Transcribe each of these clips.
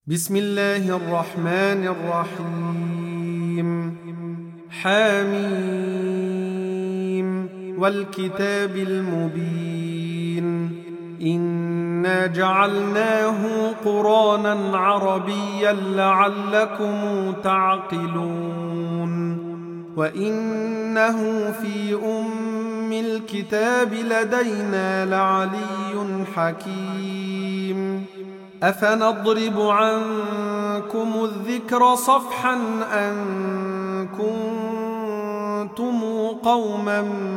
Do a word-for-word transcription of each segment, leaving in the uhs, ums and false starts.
بسم الله الرحمن الرحيم. حميم والكتاب المبين. إنا جعلناه قرآنا عربيا لعلكم تعقلون وإنه في أم الكتاب لدينا لعلي حكيم. أفنضرب عنكم الذكر صفحا أن كنتم قوما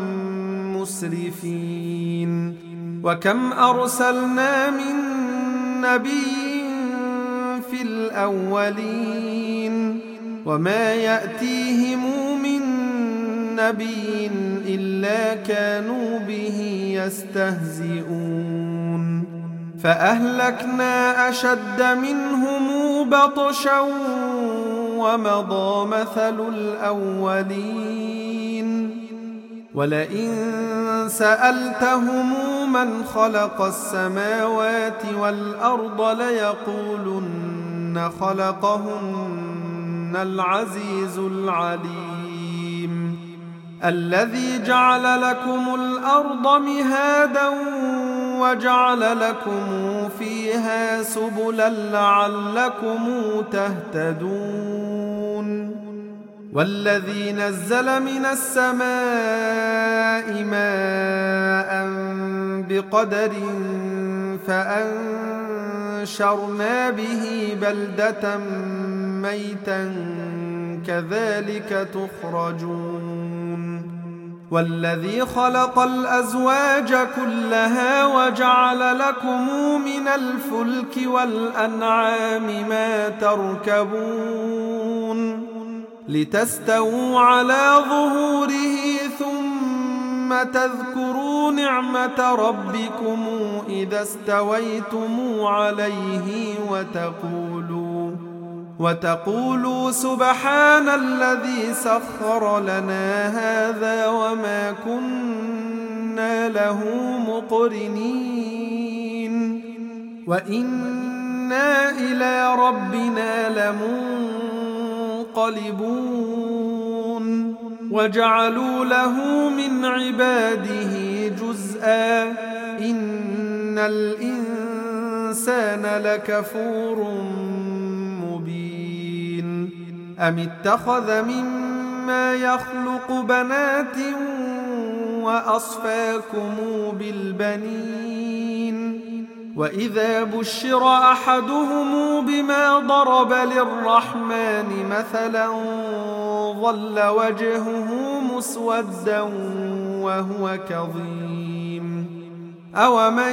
مسرفين. وكم أرسلنا من نبي في الأولين وما يأتيهم من نبي إلا كانوا به يستهزئون. فأهلكنا أشد منهم بطشا ومضى مثل الأولين. ولئن سألتهم من خلق السماوات والأرض ليقولن خلقهن العزيز العليم. الذي جعل لكم الأرض مهادا وجعل لكم فيها سبلا لعلكم تهتدون. والذي نزل من السماء ماء بقدر فأنشرنا به بلدة ميتا كذلك تخرجون. والذي خلق الأزواج كلها وجعل لكم من الفلك والأنعام ما تركبون لتستووا على ظهوره ثم تذكروا نعمة ربكم إذا استويتم عليه وتقولوا وتقولوا سبحان الذي سخر لنا هذا وما كنا له مقرنين وإنا إلى ربنا لمنقلبون. وجعلوا له من عباده جزءا إن الإنسان لكفور مبين. أم اتخذ مما يخلق بنات وأصفاكم بالبنين. وإذا بشر أحدهم بما ضرب للرحمن مثلا ظل وجهه مسودا وهو كظيم. أومن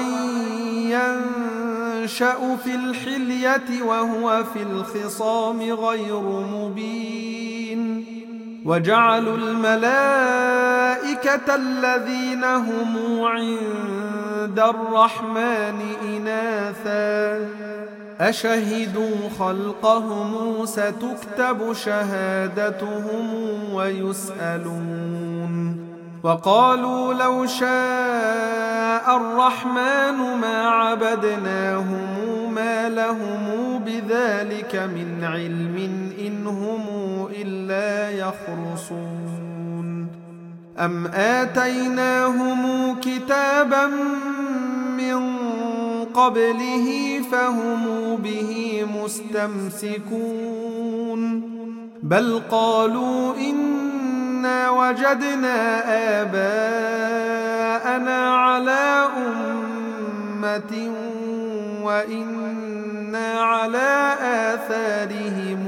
ينشأ في الحلية وهو في الخصام غير مبين. وجعلوا الملائكة الذين هم عند الرحمن إناثا أشهدوا خلقهم ستكتب شهادتهم ويسألون. وقالوا لو شاء الرحمن ما عبدناهم ما لهم بذلك من علم إن هم إلا يخرصون. أم آتيناهم كتابا من قبله فهم به مستمسكون. بل قالوا إنا وجدنا آباءنا على أمة وإنا على آثارهم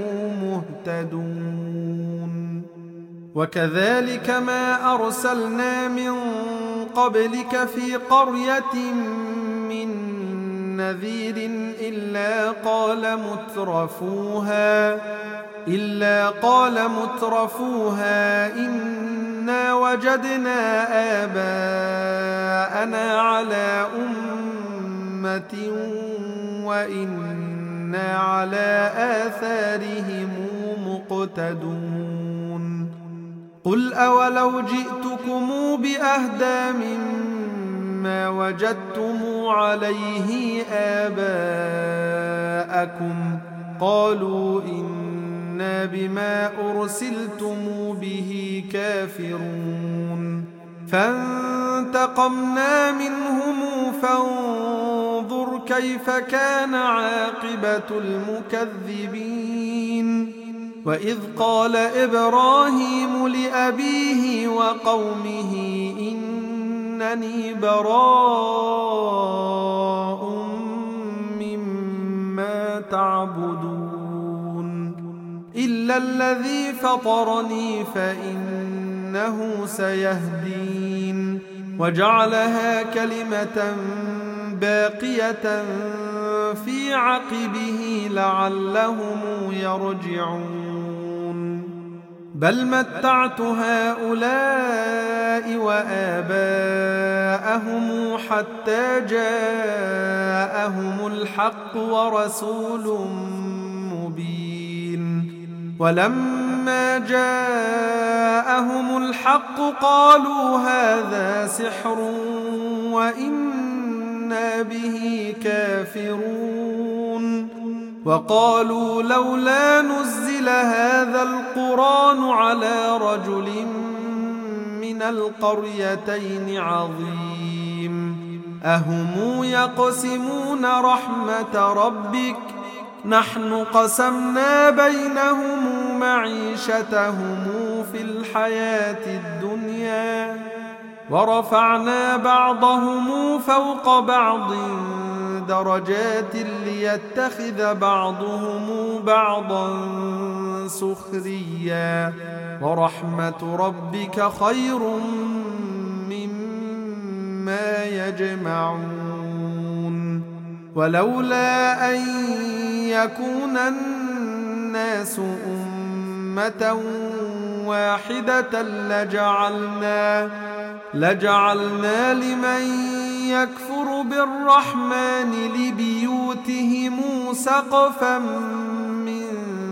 مهتدون. وكذلك ما أرسلنا من قبلك في قرية من نذير إلا قال مترفوها إلا قال مترفوها إنا وجدنا آباءنا على أمة وإنا على آثارهم مقتدون. قل أولو جئتكم بأهدى مما وجدتم عليه آباءكم قالوا إنا بما أرسلتم به كافرون فانتقمنا منهم فانظر كيف كان عاقبة المكذبين وإذ قال إبراهيم لأبيه وقومه إنني براء مما تعبدون إلا الذي فطرني فإنه سيهدين وجعلها كلمة باقية في عقبه لعلهم يرجعون بل متعت هؤلاء وآباءهم حتى جاءهم الحق ورسول مبين ولما جاءهم الحق قالوا هذا سحر وإنا به كافرون وقالوا لولا نزل هذا القرآن على رجل من القريتين عظيم أهم يقسمون رحمة ربك نحن قسمنا بينهم معيشتهم في الحياة الدنيا ورفعنا بعضهم فوق بعض درجات ليتخذ بعضهم بعضا سخريا ورحمة ربك خير مما يجمعون ولولا أن يكون الناس أمة واحدة لجعلنا لجعلنا لمن يكفر بالرحمن لبيوتهم سقفا من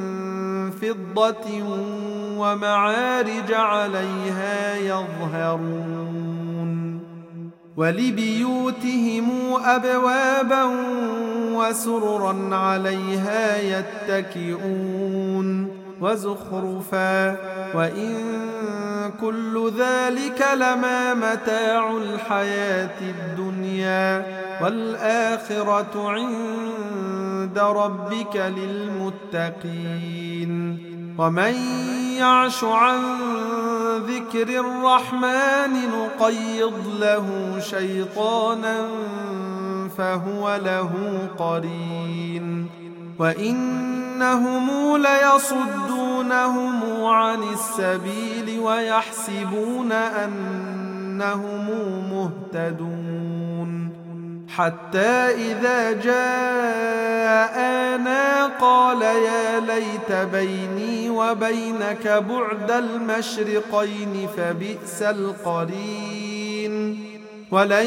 فضة ومعارج عليها يظهرون ولبيوتهم أبوابا وسررا عليها يتكئون وزخرفا وإن كل ذلك لما متاع الحياة الدنيا والآخرة عند ربك للمتقين ومن يعش عن ذكر الرحمن نقيض له شيطانا فهو له قرين وإنهم ليصدونهم عن السبيل ويحسبون أنهم مهتدون حتى إذا جاءنا قال يا ليت بيني وبينك بعد المشرقين فبئس القرين ولن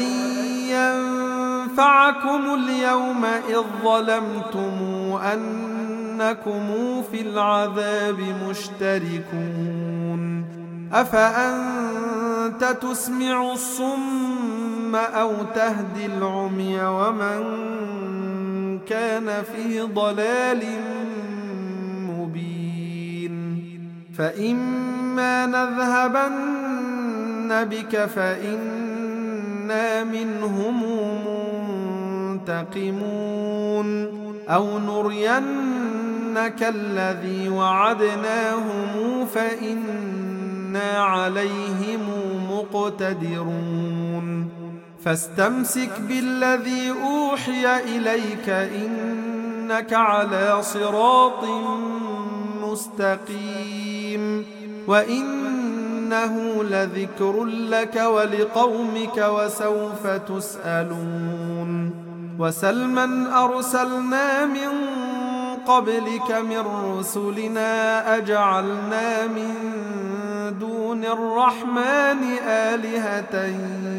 ينفعكم اليوم إذ ظلمتم أنكم في العذاب مشتركون أفأنت تسمع الصم أو تهدي العمي ومن كان في ضلال مبين فإما نذهبن بك فإنا منهم منتقمون أو نرينك الذي وعدناهم فإنا عليهم مقتدرون فاستمسك بالذي أوحي إليك إنك على صراط مستقيم وإنه لذكر لك ولقومك وسوف تسألون وسلمن أرسلنا من قبلك من رسلنا أجعلنا من دون الرحمن آلهة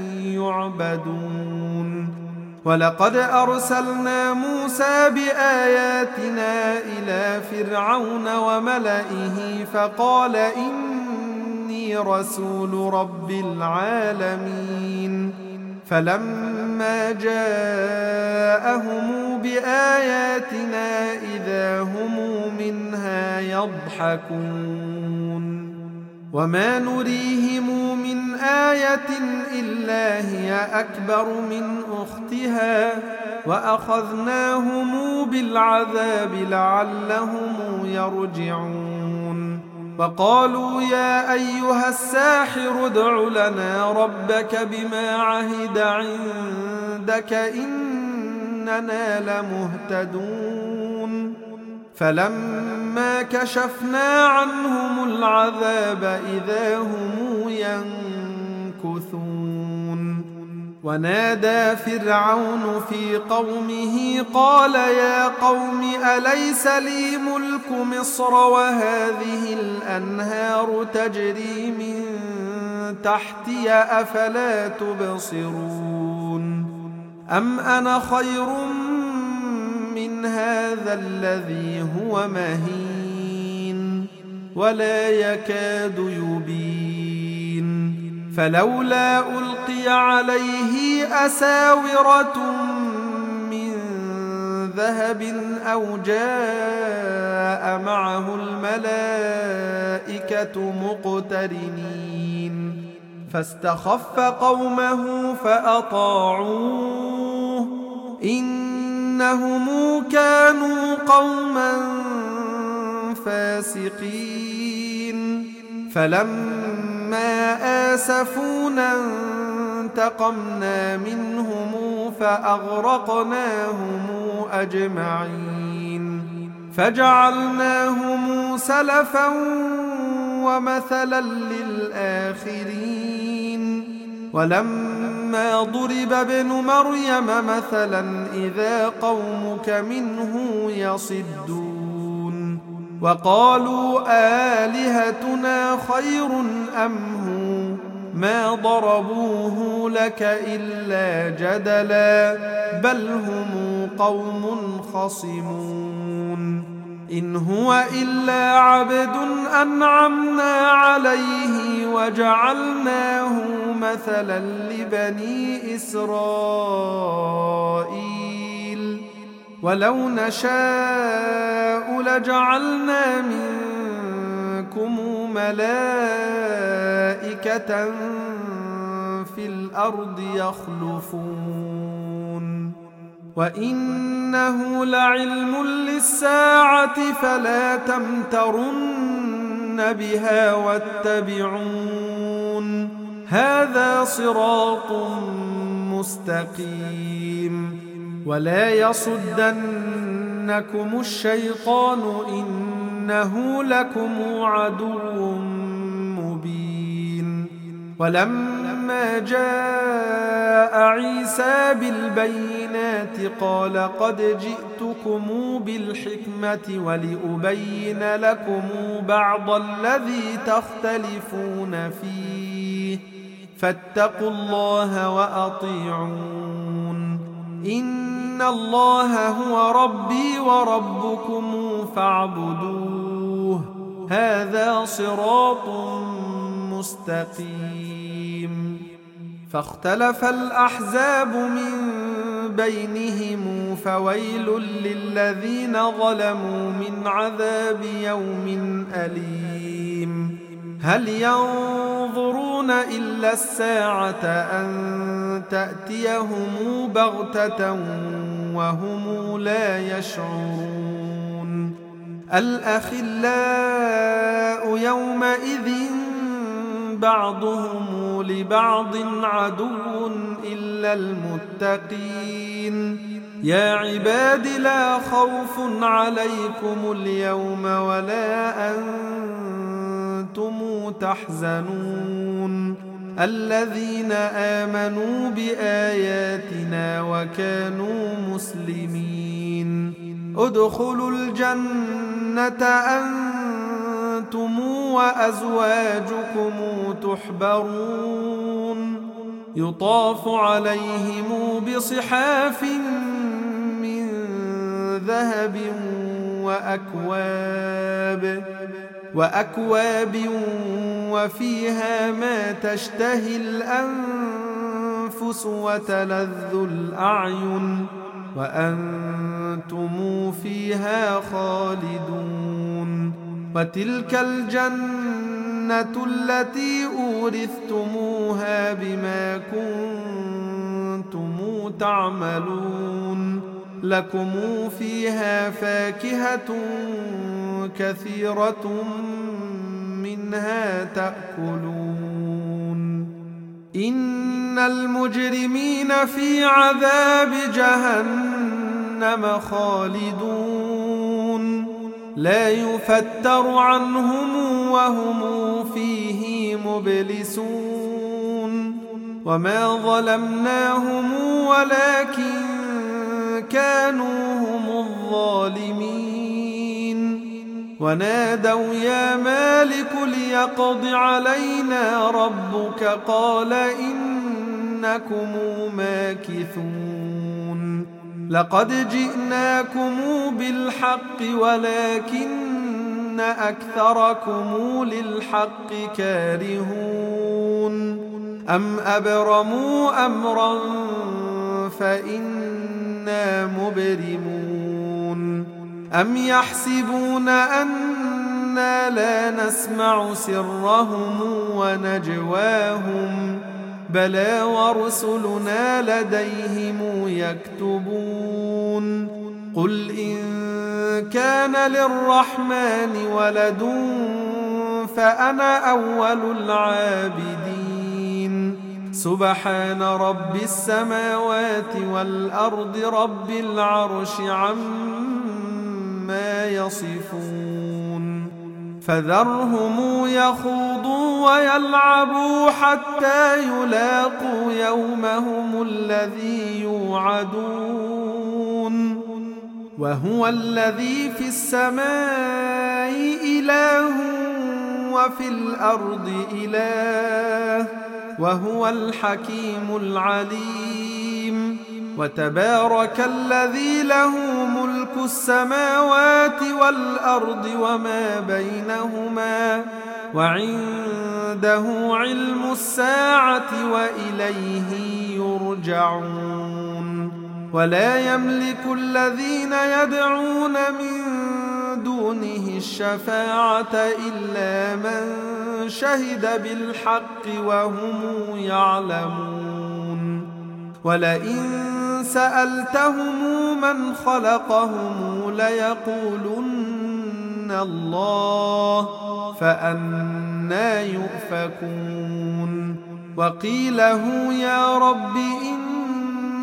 يعبدون ولقد أرسلنا موسى بآياتنا إلى فرعون وملئه فقال إني رسول رب العالمين فلما جاءهم بآياتنا إذا هم يضحكون وما نريهم من آية إلا هي أكبر من أختها وأخذناهم بالعذاب لعلهم يرجعون وقالوا يا أيها الساحر ادع لنا ربك بما عهد عندك إننا لمهتدون فلما كشفنا عنهم العذاب إذا هم ينكثون ونادى فرعون في قومه قال يا قوم أليس لي ملك مصر وهذه الأنهار تجري من تحتي أفلا تبصرون أم أنا خير من هذا الذي هو مهين ولا يكاد يبين فلولا ألقي عليه أساورة من ذهب أو جاء معه الملائكة مقترنين فاستخف قومه فأطاعوه إنهم كانوا قوما فاسقين فلما آسفونا انتقمنا منهم فأغرقناهم أجمعين فجعلناهم سلفا ومثلا للآخرين ولما ضرب ابن مريم مثلا إذا قومك منه يصدون وقالوا آلهتنا خير أم هو ما ضربوه لك إلا جدلا بل هم قوم خصمون إن هو إلا عبد أنعمنا عليه وجعلناه مثلا لبني إسرائيل ولو نشاء لجعلنا منكم ملائكة في الأرض يخلفون وإنه لعلم للساعة فلا تمترن بها واتبعون هذا صراط مستقيم ولا يصدنكم الشيطان إنه لكم عدو مبين ولما جاء عيسى بالبينات قال قد جئتكم بالحكمة ولأبين لكم بعض الذي تختلفون فيه فاتقوا الله وأطيعون إن الله هو ربي وربكم فاعبدوه هذا صراط مستقيم فاختلف الأحزاب من بينهم فويل للذين ظلموا من عذاب يوم أليم هل ينظرون إلا الساعة أن تأتيهم بغتة وهم لا يشعرون الأخلاء يومئذ بعضهم لبعض عدو إلا المتقين يا عباد لا خوف عليكم اليوم ولا أنتم تحزنون الذين آمنوا بآياتنا وكانوا مسلمين ادخلوا الجنة أنتم وأزواجكم تحبرون يطاف عليهم بصحاف من ذهب وأكواب وأكواب وفيها ما تشتهي الأنفس وتلذ الأعين وأنتم فيها خالدون وتلك الجنة التي أورثتموها بما كنتم تعملون لكم فيها فاكهة كثيرة منها تأكلون إن المجرمين في عذاب جهنم خالدون لا يفتر عنهم وهم فيه مبلسون وما ظلمناهم ولكن كانوا هم الظالمين ونادوا يا مالك ليقض علينا ربك قال إنكم ماكثون لقد جئناكم بالحق ولكن أكثركم للحق كارهون أم أبرموا أمرا فإنا مبرمون أم يحسبون أنا لا نسمع سرهم ونجواهم بلى ورسلنا لديهم يكتبون قل إن كان للرحمن ولد فأنا أول العابدين سبحان رب السماوات والأرض رب العرش عما يصفون فذرهم يخوضوا ويلعبوا حتى يلاقوا يومهم الذي يوعدون وهو الذي في السماء إله وفي الأرض إله وهو الحكيم العليم وتبارك الذي له ملك السماوات والأرض وما بينهما وعنده علم الساعة وإليه يرجعون ولا يملك الذين يدعون من دونه الشفاعة إلا من شهد بالحق وهم يعلمون ولئن سألتهم من خلقهم ليقولن الله فأنى يؤفكون وقيله يا رب إن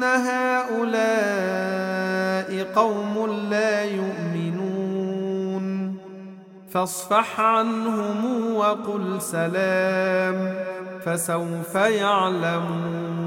هؤلاء قوم لا يؤمنون فاصفح عنهم وقل سلام فسوف يعلمون